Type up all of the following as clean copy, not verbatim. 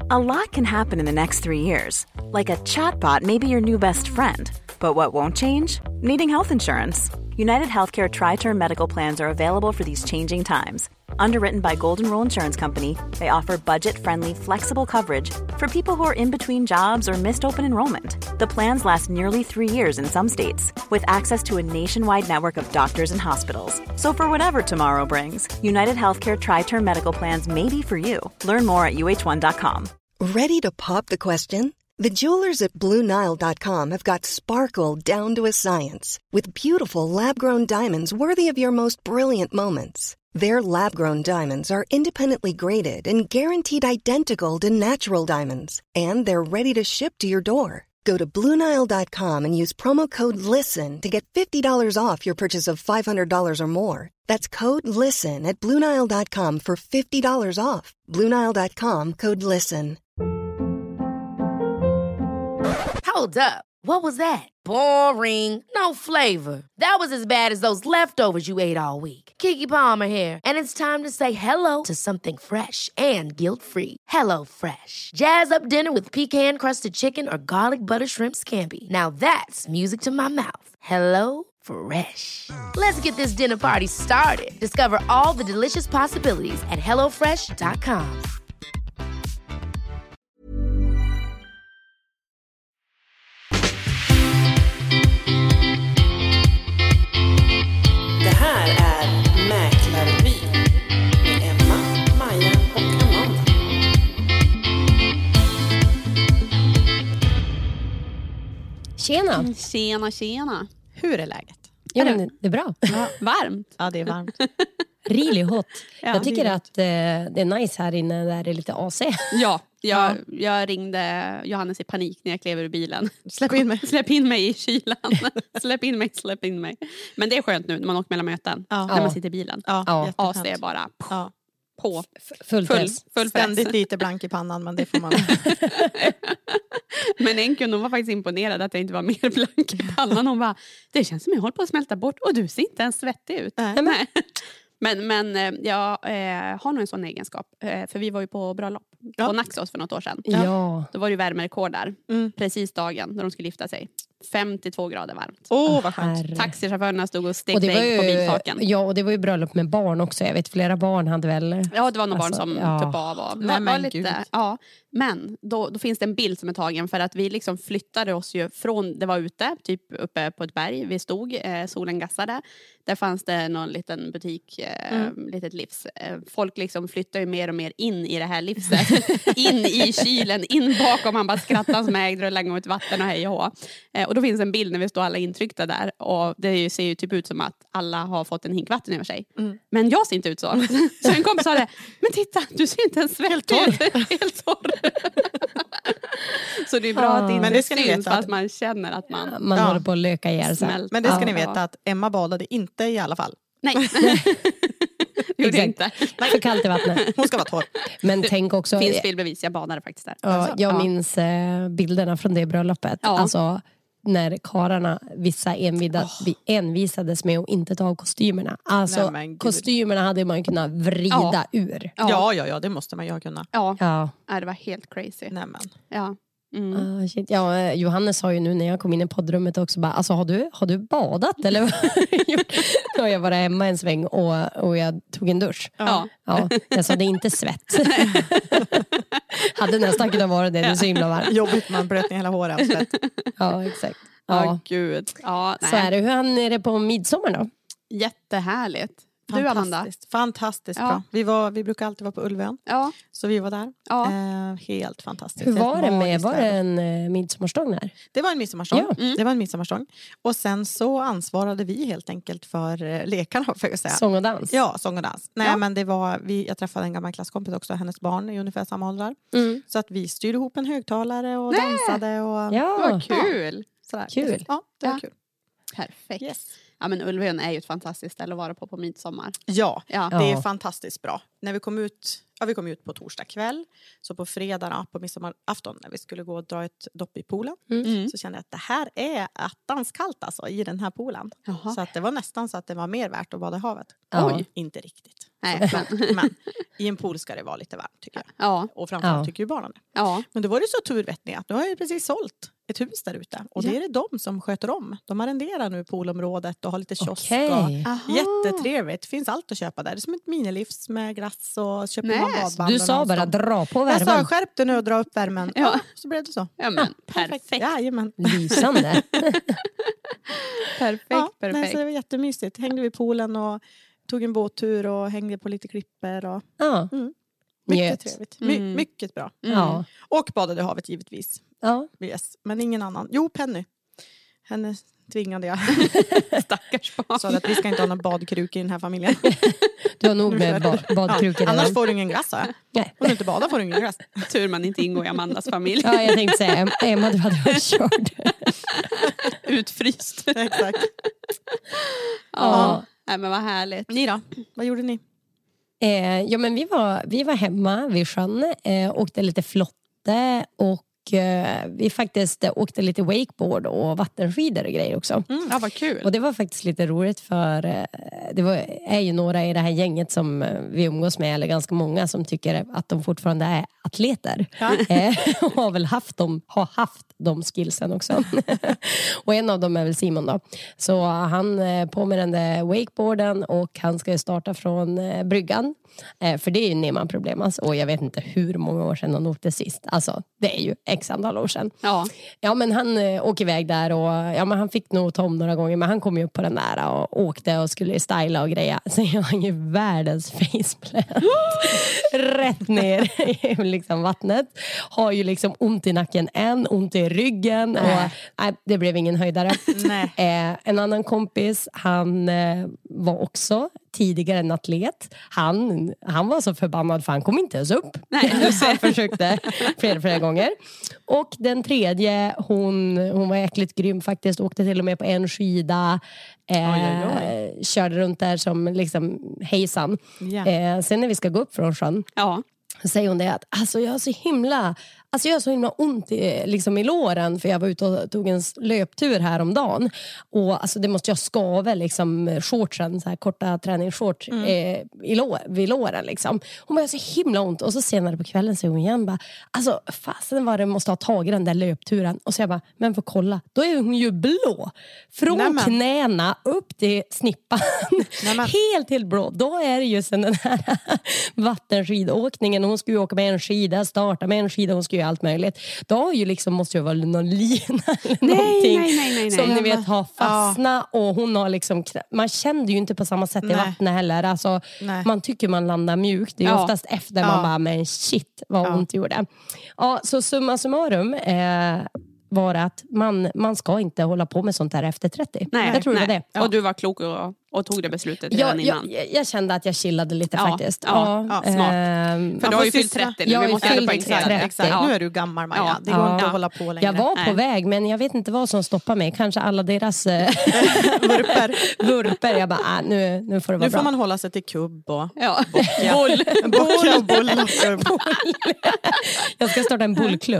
A lot can happen in the next 3 years. Like a chatbot may be your new best friend. But what won't change? Needing health insurance. United Healthcare Tri-Term Medical Plans are available for these changing times. Underwritten by Golden Rule Insurance Company, they offer budget-friendly, flexible coverage for people who are in between jobs or missed open enrollment. The plans last nearly 3 years in some states, with access to a nationwide network of doctors and hospitals. So for whatever tomorrow brings, United Healthcare Tri-Term Medical Plans may be for you. Learn more at uh1.com. Ready to pop the question? The jewelers at BlueNile.com have got sparkle down to a science with beautiful lab-grown diamonds worthy of your most brilliant moments. Their lab-grown diamonds are independently graded and guaranteed identical to natural diamonds. And they're ready to ship to your door. Go to BlueNile.com and use promo code LISTEN to get $50 off your purchase of $500 or more. That's code LISTEN at BlueNile.com for $50 off. BlueNile.com, code LISTEN. Hold up. What was that? Boring. No flavor. That was as bad as those leftovers you ate all week. Keke Palmer here, and it's time to say hello to something fresh and guilt-free. Hello Fresh. Jazz up dinner with pecan-crusted chicken or garlic butter shrimp scampi. Now that's music to my mouth. Hello Fresh. Let's get this dinner party started. Discover all the delicious possibilities at hellofresh.com. Det här är Mäklarvy med Emma, Maja och Amanda. Tjena. Tjena. Hur är läget? Ja, men det är bra. Ja, varmt. Ja, det är varmt. Really hot. Ja, jag tycker att det är nice här inne där det är lite AC. Ja, jag ringde Johannes i panik när jag klev ur bilen. Släpp in mig. Släpp in mig i kylan. Släpp in mig. Men det är skönt nu när man åker mellan möten. Ja. När man sitter i bilen. Ja, AC är bara på. Full press. Full Ständigt lite blank i pannan, men det får man. Men en kund, hon var faktiskt imponerad att jag inte var mer blank i pannan. Hon bara, det känns som jag håller på att smälta bort. Och du ser inte ens svettig ut. Nej. Men jag har nog en sån egenskap. För vi var ju på bröllop på Naxos för något år sedan. Ja. Då var det ju värmerekord där. Precis dagen när de skulle gifta sig. 52 grader varmt. Vad skönt. Taxichaufförerna stod och stekte ägg på biltaken. Ja, och det var ju bröllop med barn också. Jag vet, flera barn hade väl... Ja, det var några barn som tuppade av. Var lite, men då finns det en bild som är tagen för att vi liksom flyttade oss ju från, det var ute, typ uppe på ett berg. Vi stod, solen gassade. Där fanns det någon liten butik, litet livs. Folk liksom flyttar ju mer och mer in i det här livset. In i kylen, in bakom. Man bara skrattar som ägd och lägger ut vatten och hej och hå. Och då finns en bild när vi står alla intryckta där. Och det ser ju typ ut som att alla har fått en hink vatten över sig. Men jag ser inte ut så. Så en kompis sa det, men titta, du ser inte ens svettig ut. Helt torr. Så det är bra att det inte syns att man känner att man håller på att löka ihjäl sig. Men det ska ni veta att Emma badade inte i alla fall. Nej. Gjorde inte. För kallt i vattnet. Hon ska vara torr. Men tänk också... Finns bildbevis, jag badade faktiskt där. Ja, jag minns bilderna från det bröllopet. Ja. Alltså när karlarna, vissa envisades med att inte ta av kostymerna. Alltså kostymerna hade man kunnat vrida ur. Ja, det måste man ju kunna. Ja, det var helt crazy. Nämen. Ja. Shit. Ja, Johannes sa ju nu när jag kom in i poddrummet också bara, alltså har du badat eller? Och jag var hemma en sväng och jag tog en dusch. Ja, jag sa det är inte svett. Hade nästan kunnat vara det är så himla varmt. Jobbigt man blöt ner hela håret av svett. Ja, exakt. Gud. Ja, så är det. Hur är det på midsommar då? Jättehärligt. Du, Amanda? Fantastiskt bra. Vi brukar alltid vara på Ulvön. Ja. Så vi var där. Ja. Helt fantastiskt. Hur var det med? Var det en midsommarstång där? Det var en midsommarstång. Ja. Det var en midsommarstång. Och sen så ansvarade vi helt enkelt för lekarna, för att säga. Sång och dans? Ja, sång och dans. Nej, men det var, jag träffade en gammal klasskompis också. Hennes barn är ungefär samma åldrar. Så att vi styrde ihop en högtalare och dansade. Och, vad kul! Sådär. Kul. Ja, det var kul. Perfekt. Yes. Ja, men Ulvön är ju ett fantastiskt ställe att vara på midsommar. Ja, det är fantastiskt bra. När vi kom ut på torsdag kväll. Så på fredag på midsommarafton när vi skulle gå och dra ett dopp i poolen. Så kände jag att det här är danskallt alltså i den här poolen. Så att det var nästan så att det var mer värt att bada i havet. Oj, inte riktigt. Nej, men i en pool ska det vara lite varmt tycker jag. Ja. Och framförallt tycker ju barnen det. Ja. Men då var det så tur vet ni att nu har jag precis sålt ett hus där ute. Och det är det de som sköter om. De arrenderar nu poolområdet och har lite kiosk. Jättetrevligt. Finns allt att köpa där. Det är som ett minilivs med glass och köper man badband. Du sa bara dra på värmen. Jag sa skärp dig nu och dra upp värmen. Ja, så blev det så. Ja, men perfekt. Jajamän. Lysande. Perfekt. Nej, så det var jättemysigt. Hängde vid poolen och tog en båttur och hängde på lite klippor. Och, mycket trevligt. Mycket bra. Ja. Och badade i havet givetvis. Ja. Yes. Men ingen annan. Jo, Penny. Henne tvingade jag. Stackars barn. Så att vi ska inte ha någon badkruk i den här familjen. Du har nog med badkrukor. Annars får du ingen glass, sa jag. Nej. Om du inte badar får du ingen glass. Tur man inte ingår i Amandas familj. Ja, jag tänkte säga, Emma, du hade varit körd. Utfryst. Exakt. Ja. Nej, men vad härligt. Ni då? Vad gjorde ni? Ja, men vi var hemma vid sjön, åkte lite flotte och vi faktiskt åkte lite wakeboard och vattenskidor och grejer också. Ja, vad kul. Och det var faktiskt lite roligt för är ju några i det här gänget som vi umgås med, eller ganska många som tycker att de fortfarande är atleter. Ja. Och har haft de skillsen också. Och en av dem är väl Simon då. Så han på med den där wakeboarden och han ska ju starta från bryggan. För det är ju Neman-problem alltså. Och jag vet inte hur många år sedan han åkte sist. Alltså det är ju x antal år sedan. Ja, men han åker iväg där och men han fick nog ta om några gånger, men han kom ju upp på den där och åkte och skulle styla och greja. Så jag har ju världens faceplant rätt ner i liksom vattnet. Har ju liksom ont i nacken ont i ryggen och det blev ingen höjdare. En annan kompis, han var också tidigare en atlet. Han var så förbannad för han kom inte ens upp. Han försökte flera gånger. Och den tredje, hon var äckligt grym faktiskt. Åkte till och med på en skida. Körde runt där som liksom hejsan. Sen när vi ska gå upp från sjön så säger hon det att alltså jag har så himla ont i låren för jag var ute och tog en löptur här om dagen och alltså det måste jag skava liksom shortsen, så här korta träningsshorts vid låren liksom. Hon bara, jag har så himla ont och så senare på kvällen säger hon igen bara, alltså fasen var det måste ha tagit den där löpturen och så jag bara, men får kolla, då är hon ju blå från knäna upp till snippan helt till blå, då är det ju sen den här vattenskidåkningen, hon skulle ju åka med en skida, starta med en skida, hon skulle ju allt möjligt. Då ju liksom måste ju vara någon lina eller någonting som ni vet har fastnat och hon har liksom, man kände ju inte på samma sätt i vattnet heller. Alltså, man tycker man landar mjukt. Det är ju oftast efter man bara, men shit vad ont gjorde. Ja, så summa summarum var att man ska inte hålla på med sånt här efter 30. Jag tror det var det. Och du var klok och tog det beslutet redan innan. Jag kände att jag chillade lite faktiskt. Smart. För du har ju fyllt 30 nu. Jag vi måste fyllt poängtera 30. Nu är du gammal, Maja. Det går inte att hålla på längre. Jag var på väg, men jag vet inte vad som stoppar mig. Kanske alla deras vurper. Jag bara, nu får det vara bra. Nu får man hålla sig till kubb och boll. Boll. Jag ska starta en bollklubb.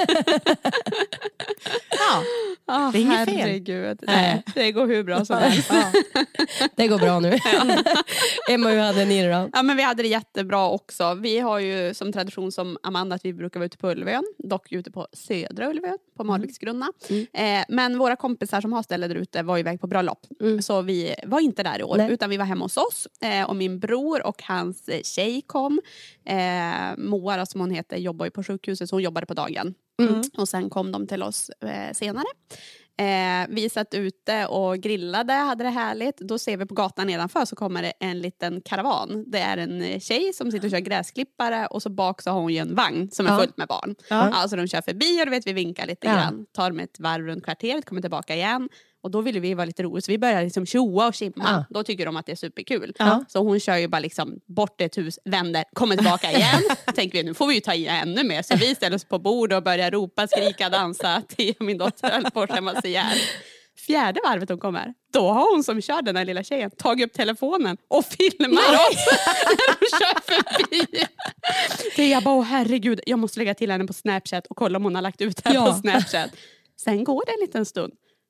Det är inget fel. Herregud. Nej, det går hur bra som helst. Det går bra nu. Emma, hur hade ni det då? Ja, men vi hade det jättebra också. Vi har ju som tradition som Amanda att vi brukar vara ute på Ulvön. Dock ute på södra Ulvön, på Marviksgrunna. Men våra kompisar som har ställe där ute var iväg på bröllop. Så vi var inte där i år. Utan vi var hemma hos oss. Och min bror och hans tjej kom. Moa som hon heter jobbar ju på sjukhuset. Så hon jobbade på dagen. Och sen kom de till oss senare. Vi satt ute och grillade, hade det härligt. Då ser vi på gatan nedanför så kommer det en liten karavan. Det är en tjej som sitter och kör gräsklippare och så bak så har hon ju en vagn som är fullt med barn. Alltså de kör förbi och du vet, vi vinkar lite grann. Tar med ett varv runt kvarteret, kommer tillbaka igen. Och då ville vi vara lite roligt så vi började liksom tjoa och kimma. Då tycker de att det är superkul. Så hon kör ju bara liksom bort ett hus, vänder, kommer tillbaka igen. Tänker vi, nu får vi ju ta i ännu mer. Så vi ställer oss på bord och börjar ropa, skrika, dansa till min dotter höll på att skämmas ihjäl. Fjärde varvet hon kommer, då har hon som kör den här lilla tjejen tagit upp telefonen och filmar oss när hon kör förbi. Så jag bara, herregud, jag måste lägga till henne på Snapchat och kolla om hon har lagt ut här på Snapchat. Sen går det en liten stund.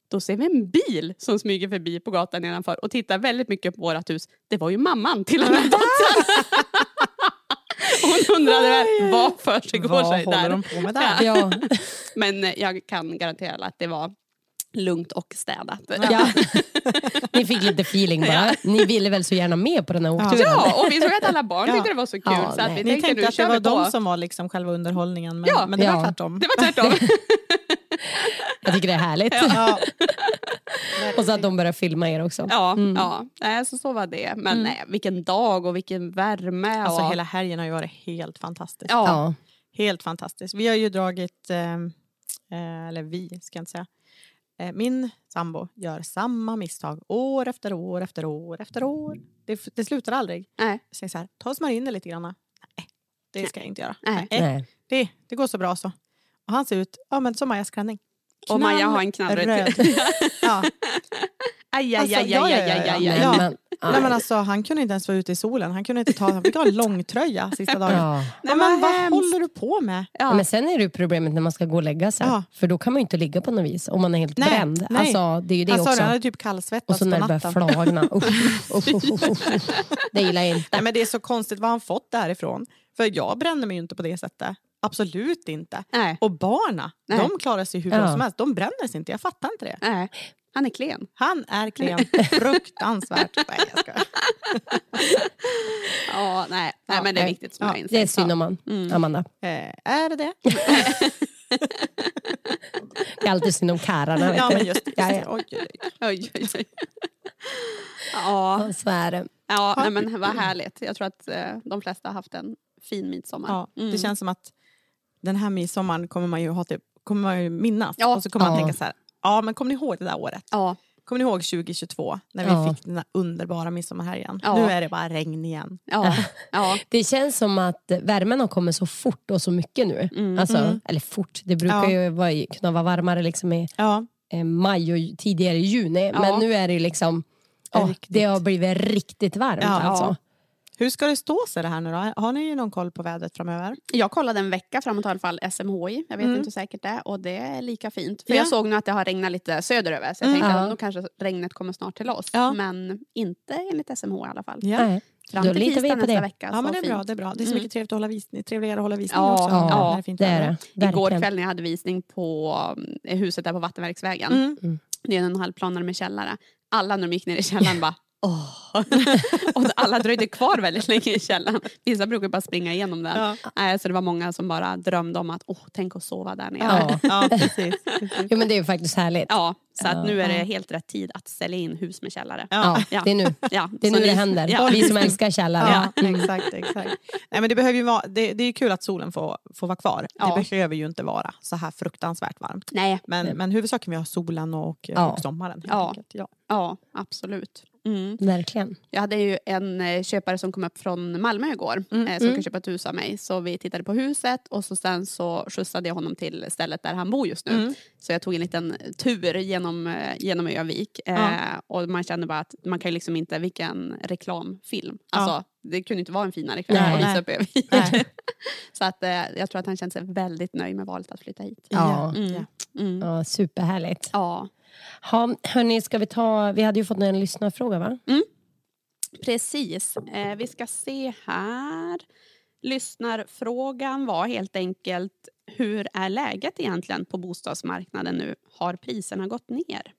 Då ser vi en bil som smyger förbi på gatan nedanför och tittar väldigt mycket på vårt hus. Det var ju mamman till den här dottern. Hon undrade väl, vad för sig går sig där? Vad håller de på med där? Ja. Men jag kan garantera att det var lugnt och städat. Ja. Ni fick lite feeling bara. Ja. Ni ville väl så gärna med på den här åkturen? Ja, och vi såg att alla barn tyckte det var så kul. Ja, så att vi ni tänkte att det var de som var liksom själva underhållningen. Men det var tvärtom. Det var tvärtom. Jag tycker det är härligt. Ja. Och så att de börjar filma er också. Ja, så var det. Men nej, vilken dag och vilken värme. Alltså hela helgen har ju varit helt fantastiskt. Ja. Helt fantastiskt. Vi har ju dragit, eller vi ska jag inte säga. Min sambo gör samma misstag år efter år efter år efter år. Det slutar aldrig. Nej. Jag säger så här, ta och smörj in det lite grann. Nej, det ska jag inte göra. Nej. Det går så bra så. Och han ser ut, men som Majas klänning. Och Maja har en knallröd. Ja. Nej, men alltså, han kunde inte ens vara ute i solen. Han kunde inte han fick ha en långtröja sista dagen. Ja. Nej, men vad håller du på med? Ja. Men sen är det ju problemet när man ska gå och lägga sig. Ja. För då kan man ju inte ligga på något vis om man är helt bränd. Nej. Alltså, det är ju det också. Han är typ kallsvettats på natten. Och så när det börjar flagna. Det gillar jag inte. Nej, men det är så konstigt vad han fått därifrån. För jag bränner mig ju inte på det sättet. Absolut inte. Nej. Och barna, de klarar sig hur bra som helst. De bränner sig inte, jag fattar inte det. Nej. Han är klen. Han är klen. Fruktansvärt. Nej, jag ska. Nej, men det är viktigt som jag inser. Det är synd om man, Amanda. Är det? Det är alltid synd om kararna. Ja, men just det. Oj. Ja, så är det. Ja, nej, men vad härligt. Jag tror att de flesta har haft en fin midsommar. Ja, det känns som att den här midsommaren kommer man ju minnas. Ja. Och så kommer man tänka så här, men kommer ni ihåg det där året? Ja. Kommer ni ihåg 2022 när vi fick den där underbara midsommarhelgen? Ja. Nu är det bara regn igen. Ja. Det känns som att värmen har kommit så fort och så mycket nu. Eller fort, det brukar ju kunna vara varmare liksom i maj och tidigare i juni. Men nu är det ju liksom, det har blivit riktigt varmt alltså. Hur ska det stå sig det här nu då? Har ni någon koll på vädret framöver? Jag kollade en vecka framåt i alla fall SMHI. Jag vet inte hur säkert det är. Och det är lika fint. För jag såg nu att det har regnat lite söderöver. Så jag tänkte att då kanske regnet kommer snart till oss. Ja. Men inte enligt SMHI i alla fall. Ja. Fram till tisdag nästa vecka. Ja, men det är bra. Det är bra. Det är så mycket trevligt att hålla visning. Trevligare att hålla visning också. Ja, det är det. Igår kväll när jag hade visning på huset där på Vattenverksvägen. Det är en halvplanare med källare. Alla när de gick ner i källaren bara... och alla dröjde kvar väldigt länge i källaren. Vissa brukar bara springa igenom den. Så det var många som bara drömde om att tänk att sova där nere. Ja, precis. Jo, men det är ju faktiskt härligt. Ja, så att nu är det helt rätt tid att sälja in hus med källare. Ja. Det är nu. Det är nu det händer. Ja. Vi som älskar källare. Ja, exakt. Nej, men det behöver ju vara, det är ju kul att solen får vara kvar. Det behöver ju inte vara så här fruktansvärt varmt. Nej. Men huvudsaken vi har solen och sommaren. Ja, absolut. Verkligen. Jag hade ju en köpare som kom upp från Malmö igår som kan köpa ett hus av mig. Så vi tittade på huset och sen så skjutsade jag honom till stället där han bor just nu. Så jag tog en liten tur genom Övik. Och man kände bara att man kan ju liksom inte, vilken reklamfilm. Alltså det kunde inte vara en finare kväll att visa upp Övik. Så att jag tror att han kände sig väldigt nöjd med valet att flytta hit. Ja, superhärligt. Ja. Hörni, vi hade ju fått en lyssnarfråga, va? Precis. Vi ska se här. Lyssnarfrågan var helt enkelt: hur är läget egentligen på bostadsmarknaden nu? Har priserna gått ner?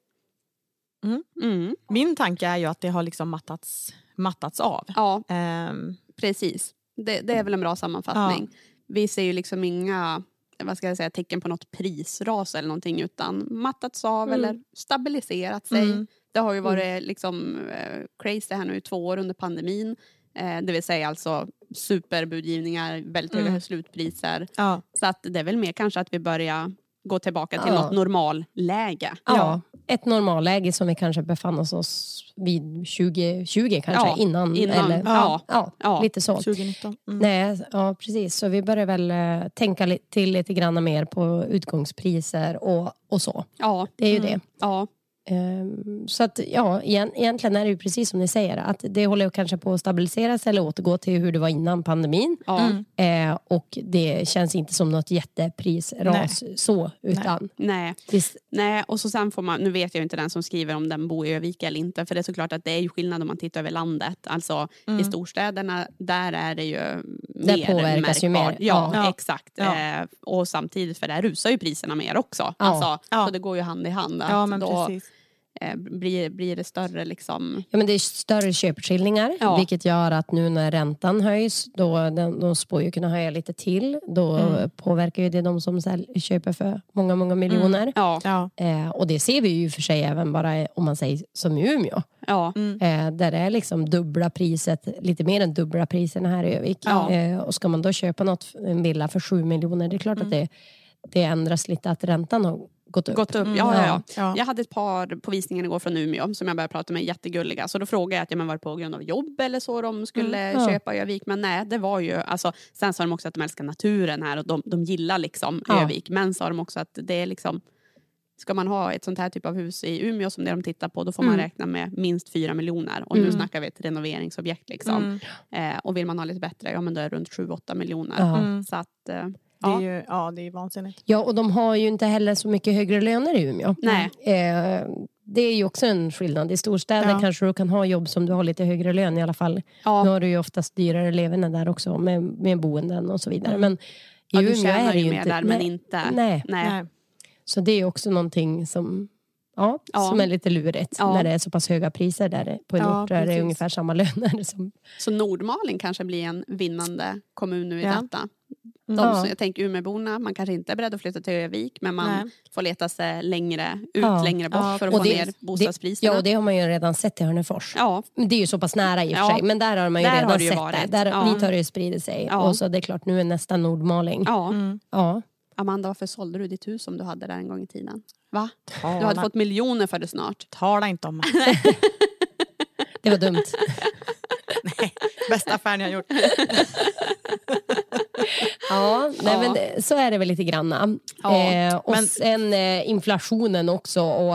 Min tanke är ju att det har liksom mattats av. Ja, precis. Det är väl en bra sammanfattning. Vi ser ju liksom inga... tecken på något prisras eller någonting, utan mattats av eller stabiliserat sig. Det har ju varit liksom crazy här nu i 2 år under pandemin. Det vill säga alltså superbudgivningar, väldigt höga slutpriser. Så att det är väl mer kanske att vi börjar gå tillbaka till något normalläge. Ja, ett normalläge som vi kanske befann oss vid 2020 kanske innan eller lite så. 2019. Nej, precis. Så vi börjar väl tänka till lite grann mer på utgångspriser och så. Ja. Det är ju det. Ja. Så att egentligen är det ju precis som ni säger, att det håller kanske på att stabiliseras eller återgå till hur det var innan pandemin. Och det känns inte som något jätteprisras så, utan Nej, och så sen får man, nu vet jag ju inte den som skriver om den bor i Övik eller inte, för det är såklart att det är ju skillnad om man tittar över landet. Alltså i storstäderna, där är det ju mer påverkas märkbart. Ju mer. Exakt. Och samtidigt, för där rusar ju priserna mer också. Alltså, så det går ju hand i hand. Att men då precis. Blir det större liksom. Ja, men det är större köpeskillingar, vilket gör att nu när räntan höjs, de spår ju kunna höja lite till, då påverkar ju det de som köper för många miljoner. Och det ser vi ju för sig även bara om man säger som i Umeå. Där det är liksom dubbla priset, lite mer än dubbla priserna här i Övik. Och ska man då köpa en villa för 7 miljoner, det är klart att det ändras lite, att räntan har gått upp. Ja. Jag hade ett par på visningen igår från Umeå som jag började prata med, jättegulliga. Så då frågade jag att var det på grund av jobb eller så de skulle köpa Övik. Men nej, det var ju, alltså, sen sa de också att de älskar naturen här och de gillar liksom Övik. Men sa de också att det är liksom, ska man ha ett sånt här typ av hus i Umeå som det de tittar på, då får man räkna med minst 4 miljoner. Och nu snackar vi ett renoveringsobjekt liksom. Och vill man ha lite bättre, men då är det runt 7-8 miljoner. Så att det är vansinnigt. Ja, och de har ju inte heller så mycket högre löner i Umeå. Nej. Det är ju också en skillnad. I storstäder kanske du kan ha jobb som du har lite högre lön i alla fall. Nu har du ju oftast dyrare leverne där också med boenden och så vidare. Men i Umeå är det ju inte. Där, men inte. Nej. Så det är också någonting som är lite lurigt när det är så pass höga priser där på en ort där det är ungefär samma löner som. Så Nordmaling kanske blir en vinnande kommun nu i detta. Jag tänker Umeåborna, man kanske inte är beredd att flytta till Övik, men man får leta sig längre bort för att få ner bostadspriserna. Och det har man ju redan sett i Hörnefors. Det är ju så pass nära i och för sig, men där har man ju redan sett det. Dit har det ju spridit sig. Och så det är klart, nu är nästa Nordmaling. Amanda, varför sålde du ditt hus som du hade där en gång i tiden? Va? Du hade fått miljoner för det snart. Tala inte om det var dumt. Nej, bästa affären jag gjort. Men så är det väl lite granna. Och sen inflationen också och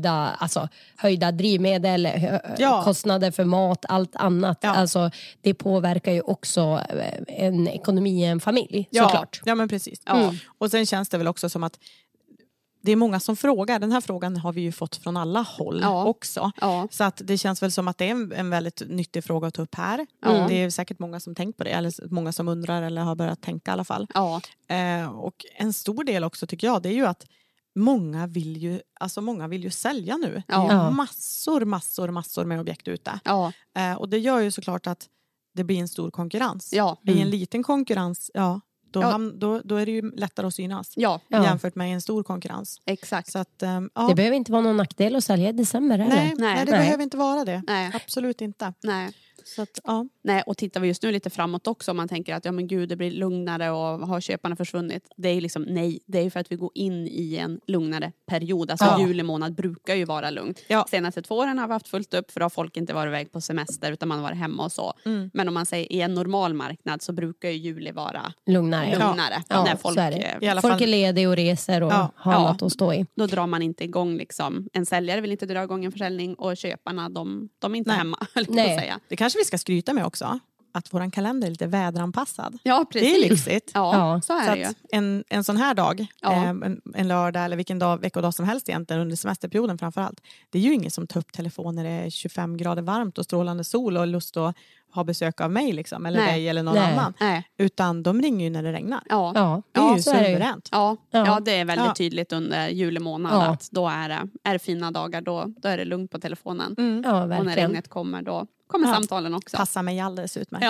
höjda drivmedel, kostnader för mat, allt annat. Alltså, det påverkar ju också en ekonomi i en familj, såklart. Ja, men precis. Och sen känns det väl också som att det är många som frågar. Den här frågan har vi ju fått från alla håll också. Så att det känns väl som att det är en väldigt nyttig fråga att ta upp här. Det är säkert många som tänkt på det. Eller många som undrar eller har börjat tänka i alla fall. Och en stor del också tycker jag, det är ju att många vill ju sälja nu. Det är massor med objekt ute. Och det gör ju såklart att det blir en stor konkurrens. I en liten konkurrens, då är det ju lättare att synas jämfört med en stor konkurrens. Exakt. Så att, det behöver inte vara någon nackdel att sälja i december. Nej, det behöver inte vara det. Nej. Absolut inte. Nej. Så att, Nej, och tittar vi just nu lite framåt också, om man tänker att det blir lugnare och har köparna försvunnit. Det är liksom det är för att vi går in i en lugnare period. Alltså juli månad brukar ju vara lugnt. Senaste 2 åren har vi haft fullt upp, för då har folk inte varit iväg på semester utan man har varit hemma och så. Men om man säger i en normal marknad så brukar ju juli vara lugnare. När folk, folk är lediga och reser och har något att stå i. Då drar man inte igång liksom. En säljare vill inte dra igång en försäljning och köparna de är inte hemma. Säga. Det kanske vi ska skryta med också, att våran kalender är lite väderanpassad. Ja, precis. Det är lyxigt. Så är det ju. En sån här dag, en lördag eller vilken veckodag som helst egentligen under semesterperioden framförallt. Det är ju ingen som tar upp telefon när det är 25 grader varmt och strålande sol och lust att ha besök av mig liksom, eller dig eller någon annan. Utan de ringer ju när det regnar. Det är ju suveränt. Ja, det är väldigt tydligt under julemånad att då är det fina dagar, då är det lugnt på telefonen. Och när regnet kommer, då kommer samtalen också. Passar mig alldeles utmärkt.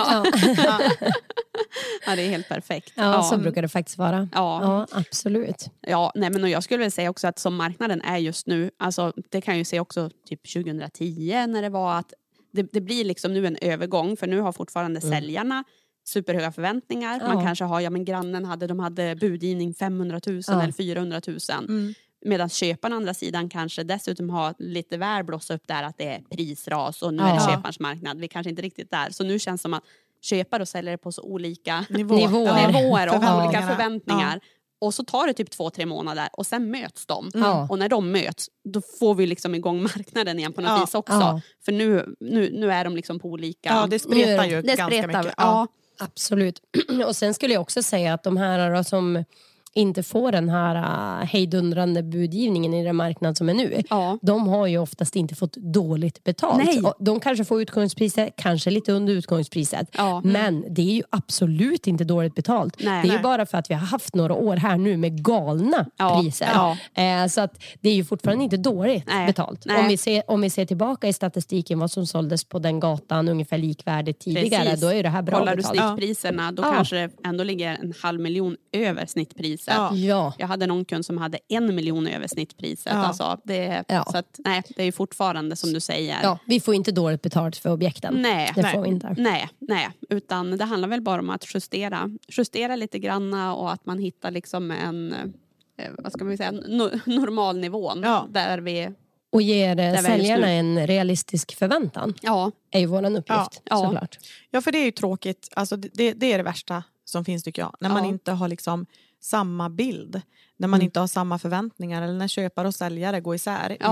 Ja, det är helt perfekt. Så brukar det faktiskt vara. Ja, absolut. Ja, men jag skulle väl säga också att som marknaden är just nu, alltså det kan ju se också typ 2010 när det var att det blir liksom nu en övergång, för nu har fortfarande säljarna superhöga förväntningar. Man kanske har, men grannen hade budgivning 500 000 eller 400 000. Medan köparna andra sidan kanske dessutom har lite väl blåst upp där att det är prisras och nu är det köparens marknad. Vi kanske inte riktigt där. Så nu känns det som att köpare och säljare på så olika nivåer och har olika förväntningar. Och så tar det typ 2-3 månader och sen möts de. Och när de möts, då får vi liksom igång marknaden igen på något vis också. För nu är de liksom på olika... Ja, det spretar ju ganska mycket. Ja. Absolut. Och sen skulle jag också säga att de här som inte får den här hejdundrande budgivningen i den marknad som är nu. De har ju oftast inte fått dåligt betalt. Nej. De kanske får utgångspriset, kanske lite under utgångspriset. Men det är ju absolut inte dåligt betalt. Nej. Det är ju bara för att vi har haft några år här nu med galna priser. Så att det är ju fortfarande inte dåligt betalt. Nej. Om vi ser tillbaka i statistiken vad som såldes på den gatan ungefär likvärdigt tidigare, då är det här bra betalt. Kollar du snittpriserna, då kanske det ändå ligger 500 000 över snittpriset. Jag hade någon kund som hade 1 miljon över snittpriset. Alltså, så att, det är ju fortfarande som du säger. Ja, vi får inte dåligt betalt för objekten. Det får vi inte. Nej, utan det handlar väl bara om att justera lite granna och att man hittar liksom en, vad ska man säga, normal nivån där vi... Och ger säljarna en realistisk förväntan. Är ju våran uppgift, såklart. Ja, för det är ju tråkigt. Alltså, det är det värsta som finns, tycker jag. När man inte har liksom samma bild. När man inte har samma förväntningar. Eller när köpare och säljare går isär i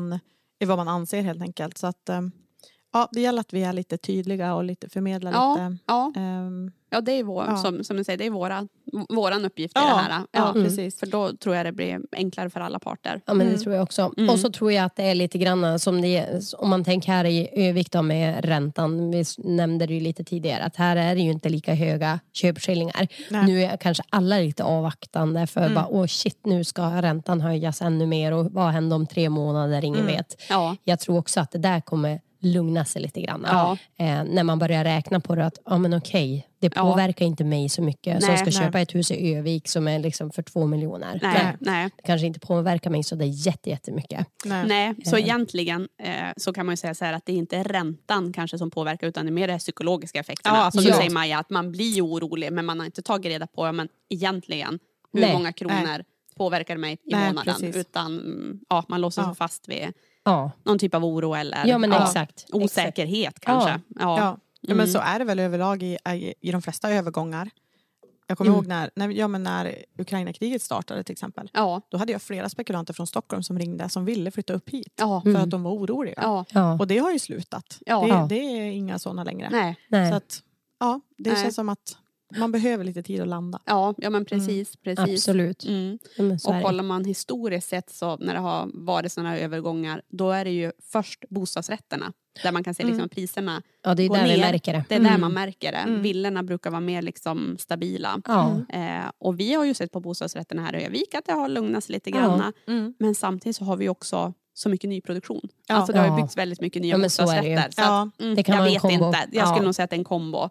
vad man anser, helt enkelt. Så att det gäller att vi är lite tydliga och lite förmedlar lite. Ja, det är som du säger, det är våran uppgift i det här. Ja, precis. För då tror jag det blir enklare för alla parter. Ja, men det tror jag också. Och så tror jag att det är lite grann som om man tänker här i Övik då med räntan. Vi nämnde det ju lite tidigare att här är det ju inte lika höga köpskillingar. Nu är kanske alla lite avvaktande för bara, nu ska räntan höjas ännu mer och vad händer om 3 månader, ingen vet. Jag tror också att det där kommer lugna sig lite grann. När man börjar räkna på det att det påverkar inte mig så mycket. Så jag ska köpa ett hus i Övik som är liksom för 2 miljoner. Det kanske inte påverkar mig så det är jättemycket. Nej, så egentligen så kan man ju säga så här att det är inte räntan kanske som påverkar utan det är mer de psykologiska effekterna. Som du säger, Maja, att man blir orolig men man har inte tagit reda på men egentligen hur många kronor påverkar mig i månaden. Utan man låser sig fast vid någon typ av oro eller osäkerhet kanske. Men så är det väl överlag i de flesta övergångar. Jag kommer ihåg när Ukraina-kriget startade till exempel. Då hade jag flera spekulanter från Stockholm som ringde som ville flytta upp hit. För att de var oroliga. Och det har ju slutat. Det är inga sådana längre. Nej. Så att, det känns som att man behöver lite tid att landa. Ja men precis. Absolut. Och kollar man historiskt sett så när det har varit sådana här övergångar, då är det ju först bostadsrätterna där man kan se liksom priserna det är där vi märker det. Det är där man märker det. Villorna brukar vara mer liksom stabila. Och vi har ju sett på bostadsrätterna här i Övik att det har lugnats lite granna. Men samtidigt så har vi också så mycket nyproduktion. Alltså det har ju byggts väldigt mycket nya bostadsrätter. Så att, det kan jag vet inte. Jag skulle nog säga att det är en kombo.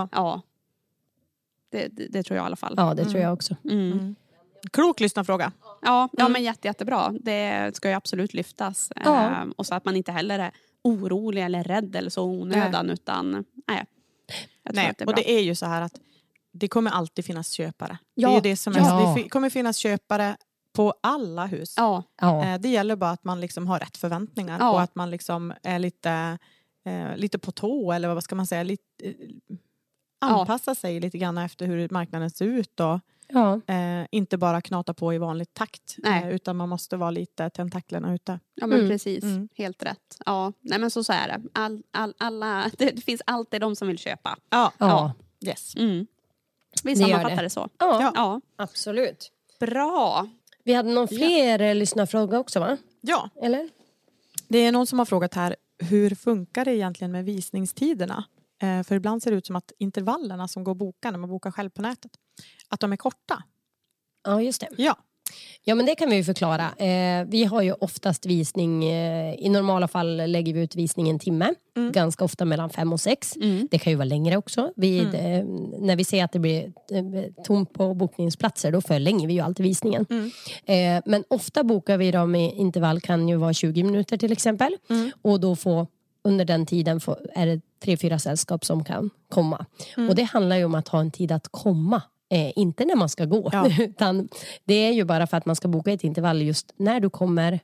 Det tror jag i alla fall. Ja, det tror jag också. Klok lyssnarfråga. Ja, men jättebra. Det ska ju absolut lyftas. Och så att man inte heller är orolig eller rädd eller så onödan. Utan, jag tror att det är bra. Och det är ju så här att det kommer alltid finnas köpare. Det är det som är, det kommer finnas köpare på alla hus. Det gäller bara att man liksom har rätt förväntningar. Och att man liksom är lite på tå. Eller vad ska man säga? Anpassa sig lite grann efter hur marknaden ser ut och inte bara knata på i vanlig takt utan man måste vara lite tentaklerna ute. Ja men precis, helt rätt. Nej men så är det. Alla, det finns alltid de som vill köpa. Yes. Vi sammanfattar det så. Ja, absolut. Bra. Vi hade någon fler lyssnarfråga också, va? Ja. Eller? Det är någon som har frågat här, hur funkar det egentligen med visningstiderna? För ibland ser det ut som att intervallerna som går att boka när man bokar själv på nätet, att de är korta. Ja, just det. Ja, men det kan vi ju förklara. Vi har ju oftast visning, i normala fall lägger vi ut visning en timme. Ganska ofta mellan 5 och 6. Det kan ju vara längre också. När vi ser att det blir tomt på bokningsplatser, då förlänger vi ju alltid visningen. Men ofta bokar vi dem i intervall, kan ju vara 20 minuter till exempel. Och då under den tiden är det 3-4 sällskap som kan komma. Och det handlar ju om att ha en tid att komma. Inte när man ska gå. Utan det är ju bara för att man ska boka ett intervall just när du kommer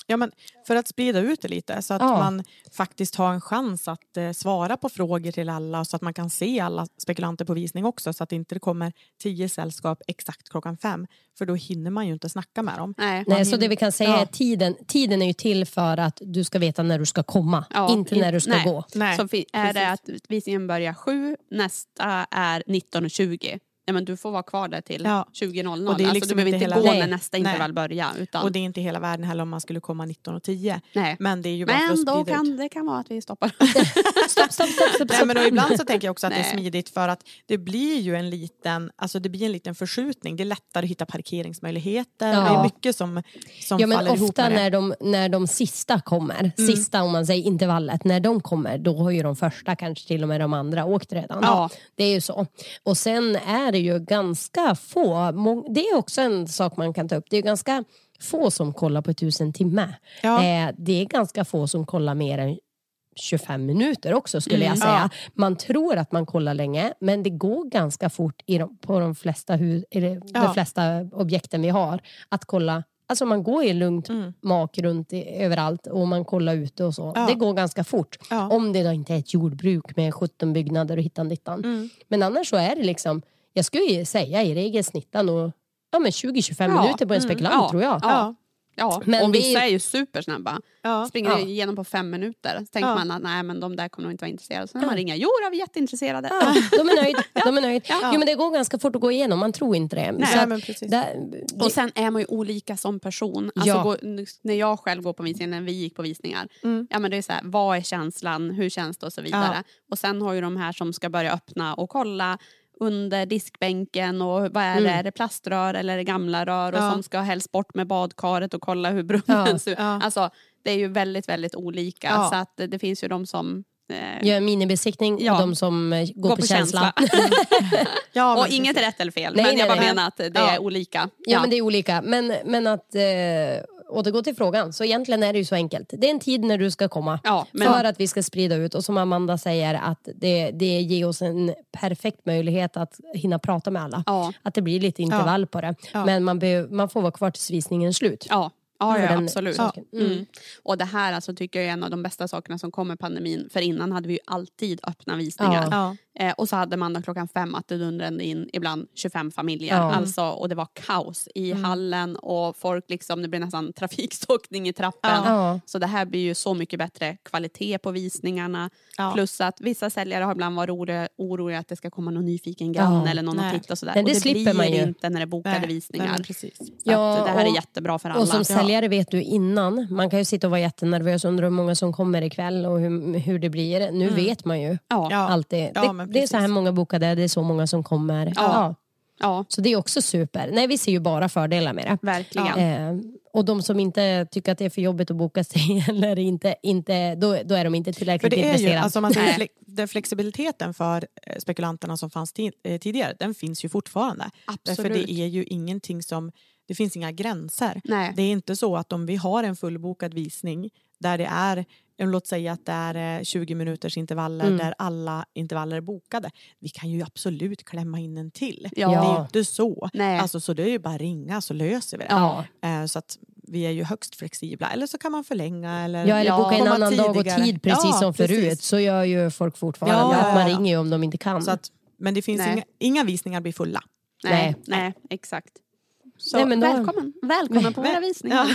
Ja, men för att sprida ut det lite så att man faktiskt har en chans att svara på frågor till alla, så att man kan se alla spekulanter på visning också, så att inte det kommer 10 sällskap exakt 5:00, för då hinner man ju inte snacka med dem. Nej, så det vi kan säga är tiden är ju till för att du ska veta när du ska komma, inte när du ska gå. Nej. Så är det att visningen börjar 7, nästa är 19:20. Ja, men du får vara kvar där till 20:00. Och det är liksom du behöver inte gå när nästa intervall börjar. Utan... Och det är inte hela världen heller om man skulle komma 19:10. Nej. Men det är ju bara för att sprida ut. Det kan vara att vi stoppar. stopp. Nej, men ibland så tänker jag också att det är smidigt, för att det blir ju en liten förskjutning. Det är lättare att hitta parkeringsmöjligheter. Det är mycket som faller ihop ofta när de sista kommer, sista om man säger intervallet, när de kommer, då har ju de första, kanske till och med de andra åkt redan. Ja. Det är ju så. Och sen är det ju ganska få, det är också en sak man kan ta upp, det är ganska få som kollar på 1000 timmar. Det är ganska få som kollar mer än 25 minuter också, skulle jag säga. Man tror att man kollar länge, men det går ganska fort på de flesta de flesta objekten vi har att kolla. Alltså man går ju lugnt mak runt överallt och man kollar ute och så. Det går ganska fort. Om det då inte är ett jordbruk med 17 byggnader och hittan. Men annars så är det liksom, jag skulle ju säga i regel snittan och 20-25 minuter på en spekulant, tror jag. Ja, men och vissa är ju supersnabba. Springer igenom på 5 minuter. Så tänker man att nej, men de där kommer nog inte vara intresserade. Så när man ringer, vi är jätteintresserade. De är nöjd. Jo, men det går ganska fort att gå igenom. Man tror inte det. Nej, så men precis. Och sen är man ju olika som person. Alltså, när jag själv går på visningar, när vi gick på visningar. Ja, men det är så här, vad är känslan? Hur känns det? Och så vidare. Och sen har ju de här som ska börja öppna och kolla under diskbänken och vad är det? Är det plaströr eller är det gamla rör och som ska helst bort med badkaret och kolla hur brunnen ser ut. Alltså det är ju väldigt, väldigt olika så att det finns ju de som gör minibesiktning och de som går på känsla. Och inget är rätt eller fel, men jag bara menar att det är olika. Ja, men det är olika. Men att återgå till frågan, så egentligen är det ju så enkelt. Det är en tid när du ska komma för att vi ska sprida ut, och som Amanda säger att det ger oss en perfekt möjlighet att hinna prata med alla. Att det blir lite intervall på det. Men man får vara kvar tills visningen är slut. Ja, absolut. Och det här alltså, tycker jag är en av de bästa sakerna som kommer pandemin. För innan hade vi ju alltid öppna visningar. Och så hade man då 5:00 att det dundrade in ibland 25 familjer. Alltså, och det var kaos i hallen och folk liksom, det blev nästan trafikstockning i trappen. Så det här blir ju så mycket bättre kvalitet på visningarna. Plus att vissa säljare har ibland varit oroliga att det ska komma någon nyfiken granne eller någon att titta och sådär. Men det slipper blir man ju inte när det är bokade visningar. Precis. Så att det här är jättebra för alla. Och som säljare vet du innan, man kan ju sitta och vara jättenervös under hur många som kommer ikväll och hur det blir. Nu vet man ju alltid. Det är så här många bokade, det är så många som kommer. Så det är också super. Nej, vi ser ju bara fördelar med det. Verkligen. Och de som inte tycker att det är för jobbigt att boka sig eller inte då är de inte tillräckligt intresserade. För det är ju, alltså man säger, den flexibiliteten för spekulanterna som fanns tidigare, den finns ju fortfarande. Absolut. För det är ju ingenting som, det finns inga gränser. Nej. Det är inte så att om vi har en fullbokad visning där det är, låt säga att det är 20 minuters intervaller där alla intervaller är bokade. Vi kan ju absolut klämma in en till. Det är inte så. Alltså, så det är ju bara ringa så löser vi det. Så att vi är ju högst flexibla. Eller så kan man förlänga. Eller boka en annan dag och tid precis som förut. Så gör ju folk fortfarande. Att man ringer ju om de inte kan. Så att, men det finns inga visningar blir fulla. Nej, exakt. Så men välkommen på våra visningar.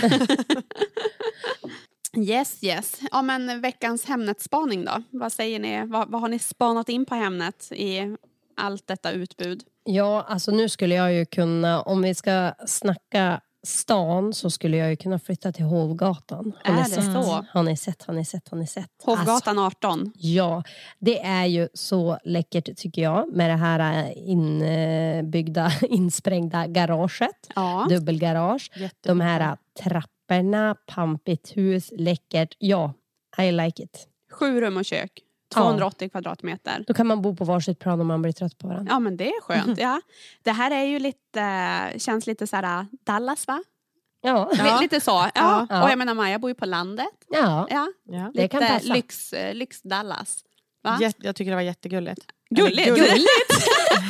Yes. Ja, men veckans Hemnet-spaning då. Vad säger ni? Vad har ni spanat in på Hemnet i allt detta utbud? Ja, alltså nu skulle jag ju kunna, om vi ska snacka stan, så skulle jag ju kunna flytta till Hovgatan. Har ni sett? Hovgatan 18? Ja, det är ju så läckert tycker jag, med det här insprängda garaget. Dubbelgarage. De här trapporna, pampigt hus, läckert. Ja, I like it. 7 rum och kök. 280 kvadratmeter. Då kan man bo på varsitt plan om man blir trött på varandra. Ja, men det är skönt. Det här är ju känns lite så här Dallas, va? Ja. Lite så. Ja. Och jag menar, Maja bor ju på landet. Ja. Lite det kan passa. Lyx Dallas. Va? Jag tycker det var jättegulligt. Gulligt?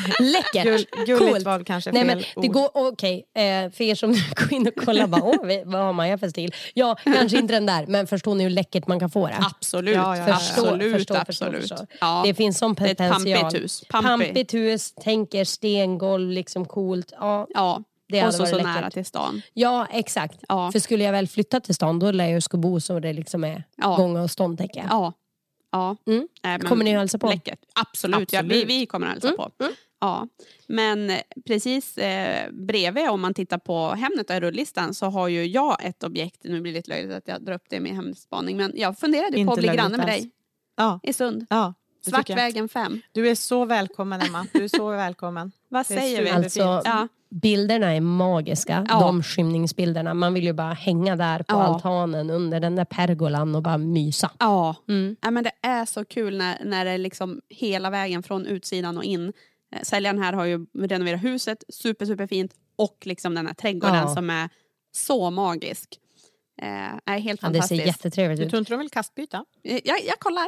Läckert. Gulligt var kanske fel. Nej, men det går okej. För er som går in och kollar bara, vad har Maja för stil? Ja, kanske inte den där, men förstår ni hur läckert man kan få det? Absolut. Förstår. Ja. Det finns sån potential. Det är ett pampigt hus. Pampigt hus, tänker stengolv, liksom coolt. Ja. Det och så nära till stan. Ja, exakt. Ja. För skulle jag väl flytta till stan, då lär jag ska bo så det liksom är gånga och stånd, tänker jag. Ja. Kommer ni att hälsa på? Läckert. Absolut. Ja, vi kommer att hälsa på. Ja. Men precis bredvid, om man tittar på Hemnet och rullistan, så har ju jag ett objekt. Nu blir det lite löjligt att jag drar upp det med Hemnetspaning, men jag funderade på att bli granne med dig i Sund. Ja. Svartvägen 5. Du är så välkommen, Emma. Du är så välkommen. Vad säger vi? Alltså, bilderna är magiska. De skymningsbilderna. Man vill ju bara hänga där på altanen under den där pergolan och bara mysa. Ja, men det är så kul när det är liksom hela vägen från utsidan och in. Säljaren här har ju renoverat huset. Super fint. Och liksom den här trädgården som är så magisk. Är helt fantastiskt. Det ser jättetrevligt ut. Du tror inte de vill kastbyta? Jag kollar.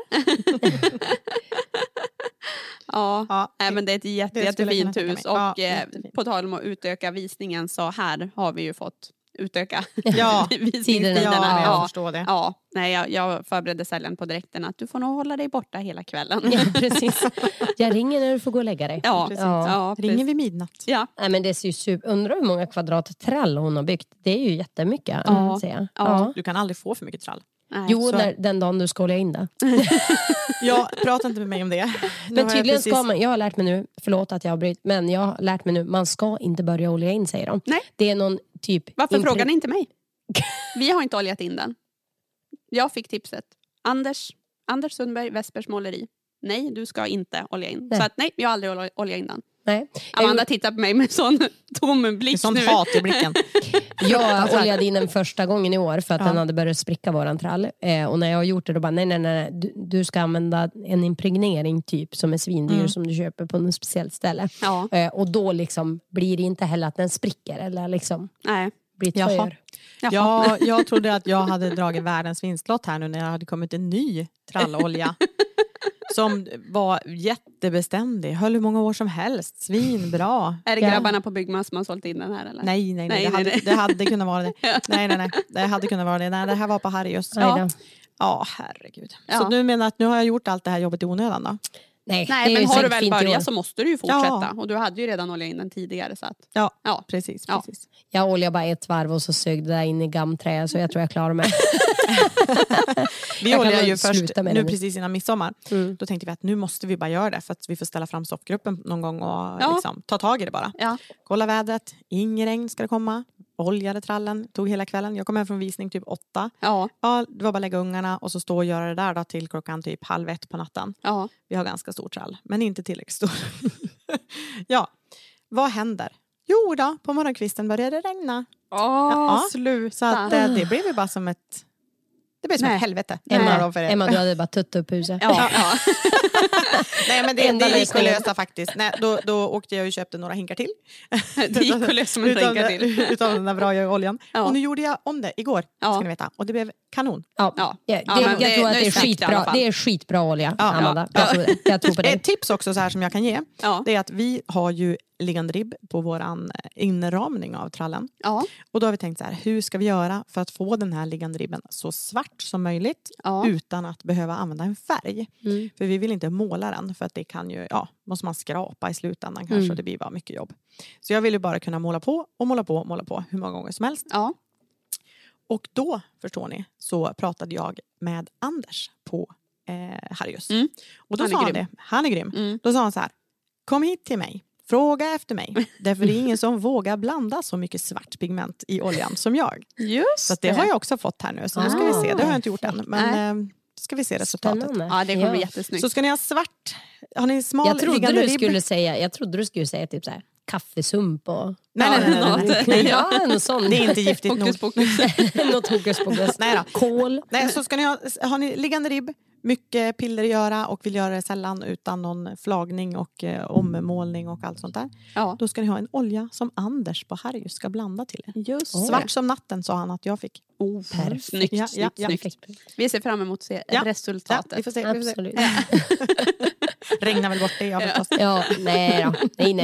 Men det är ett jättefint hus. Och på tal om att utöka visningen, så här har vi ju fått utöka visningstiderna. Jag förstår det. Jag förberedde säljaren på direkten att du får nog hålla dig borta hela kvällen. Ja, precis. Jag ringer när du får gå och lägga dig. Ringer vid midnatt. Ja. Nej, men det ser ju undrar hur många kvadrat trall hon har byggt. Det är ju jättemycket. Du kan aldrig få för mycket trall. Nej, jo, den dagen du ska olja in det. Jag pratar inte med mig om det. Men tydligen ska man, jag har lärt mig nu, förlåt att jag har brytt, men jag har lärt mig nu, man ska inte börja olja in, säger de. Nej. Det är någon typ... Varför frågar ni inte mig? Vi har inte oljat in den. Jag fick tipset. Anders Sundberg, Vespers måleri. Nej, du ska inte olja in. Så att jag har aldrig oljat in den. Nej. Amanda tittar på mig med sån tom blick. Sån hat i blicken. Jag oljade in den första gången i år för att den hade börjat spricka våran trall. Och när jag har gjort det, då bara nej. Du ska använda en impregnering typ som är svindyr som du köper på något speciellt ställe. Och då liksom blir det inte heller att den spricker eller liksom blir tvör. Ja, jag trodde att jag hade dragit världens vinstlott här nu när jag hade kommit en ny trallolja. Som var jättebeständig. Höll hur många år som helst. Svinbra. Är det grabbarna på Byggmass som har sålt in den här? Eller? Nej. Det hade kunnat vara det. Nej. Det hade kunnat vara det. Nej, det här var på Harrius. Ja, herregud. Så du menar att nu har jag gjort allt det här jobbet i onödan då? Nej, men har du väl börjat så måste du ju fortsätta. Och du hade ju redan oljat in den tidigare. Så att... Ja, precis. Jag oljade bara ett varv och så sög det där in i gammträ. Så jag tror jag klarar mig. Vi oljade ju först nu precis innan midsommar. Då tänkte vi att nu måste vi bara göra det. För att vi får ställa fram soffgruppen någon gång och liksom, ta tag i det bara. Kolla vädret. Ingen regn ska det komma. Oljade trallen, tog hela kvällen. Jag kom hem från visning typ 8. Det var bara att lägga ungarna och så stå och göra det där då till klockan typ 12:30 på natten. Vi har ganska stor trall, men inte tillräckligt stor. Vad händer? Jo då, på morgonkvisten började det regna. Sluta. Så att det blev ju bara som ett... Det blev som ett helvete. Emma, du hade bara tuttat upp huset. Nej, men det gick att lösa faktiskt. Nej, då åkte jag och köpte några hinkar till. Det gick att lösa med några hinkar till. Utav den där bra oljan. Och nu gjorde jag om det igår, ska ni veta. Och det blev kanon. Jag tror att det är skitbra. Det är skitbra olja, Amanda. Jag tror på det. Ett tips också så här som jag kan ge. Det är att vi har ju liggande ribb på våran inramning av trallen. Och då har vi tänkt så här, hur ska vi göra för att få den här liggande ribben så svart som möjligt utan att behöva använda en färg. För vi vill inte måla den för att det kan ju, måste man skrapa i slutändan kanske och det blir bara mycket jobb. Så jag vill ju bara kunna måla på hur många gånger som helst. Och då, förstår ni, så pratade jag med Anders på Harrius. Och då sa han är grym. Då sa han så här, kom hit till mig. Fråga efter mig. Därför det är ingen som vågar blanda så mycket svart pigment i oljan som jag. Just så det har jag också fått här nu. Så nu ska vi se. Det har jag inte gjort än. Men ska vi se resultatet. Ja, det kommer bli jättesnyggt. Så ska ni ha svart. Har ni smal jag trodde du skulle säga typ så här kaffesump och... Nej. Något sånt. Det är inte giftigt nog. Något hokus pokus. Kål. Nej, så ska ni har ni liggande ribb, mycket piller att göra och vill göra det sällan utan någon flagning och ommålning och allt sånt där. Då ska ni ha en olja som Anders på Harrius ska blanda till er. Just svart som natten sa han att jag fick. Perfekt. Snyggt. Vi ser fram emot att se resultatet. Vi får se. Absolut. Regnar väl bort det. Ja, nej då. Nej.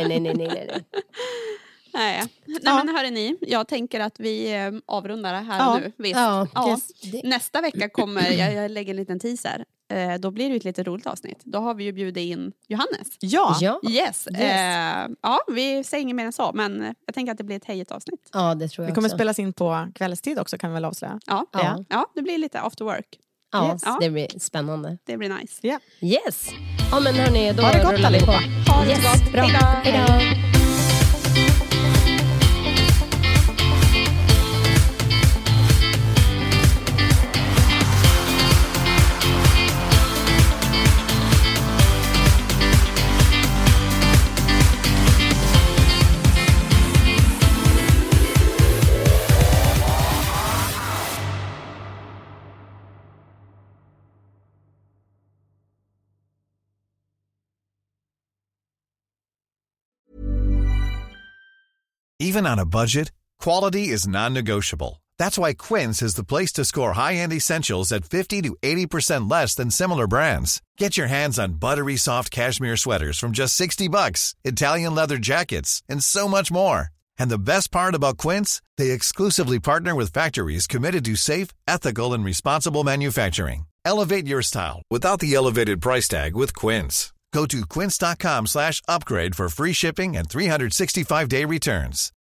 Nej, men hörni ni, jag tänker att vi avrundar det här och nu. Visst? Ja. Nästa vecka kommer, jag lägger en liten teaser. Då blir det ett lite roligt avsnitt. Då har vi ju bjudit in Johannes. Ja. Yes. Vi säger inget mer än så. Men jag tänker att det blir ett hejigt avsnitt. Ja, det tror jag. Det kommer spelas in på kvällstid också, kan vi väl avslöja. Ja, det blir lite after work. Ja, yes. Det blir spännande. Det blir nice. Yeah. Yes. Ja, men hörni, då har det gott allihopa. Ha det gott. Bra. Hejdå. Even on a budget, quality is non-negotiable. That's why Quince is the place to score high-end essentials at 50 to 80% less than similar brands. Get your hands on buttery soft cashmere sweaters from just $60, Italian leather jackets, and so much more. And the best part about Quince, they exclusively partner with factories committed to safe, ethical, and responsible manufacturing. Elevate your style without the elevated price tag with Quince. Go to quince.com/upgrade for free shipping and 365-day returns.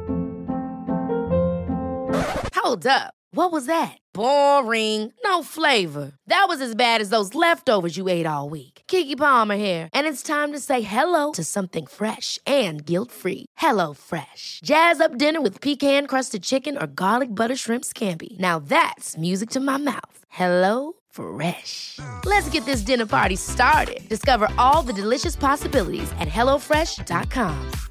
Hold up. What was that? Boring. No flavor. That was as bad as those leftovers you ate all week. Keke Palmer here, and it's time to say hello to something fresh and guilt-free. Hello Fresh. Jazz up dinner with pecan-crusted chicken or garlic butter shrimp scampi. Now that's music to my mouth. Hello Fresh. Let's get this dinner party started. Discover all the delicious possibilities at HelloFresh.com.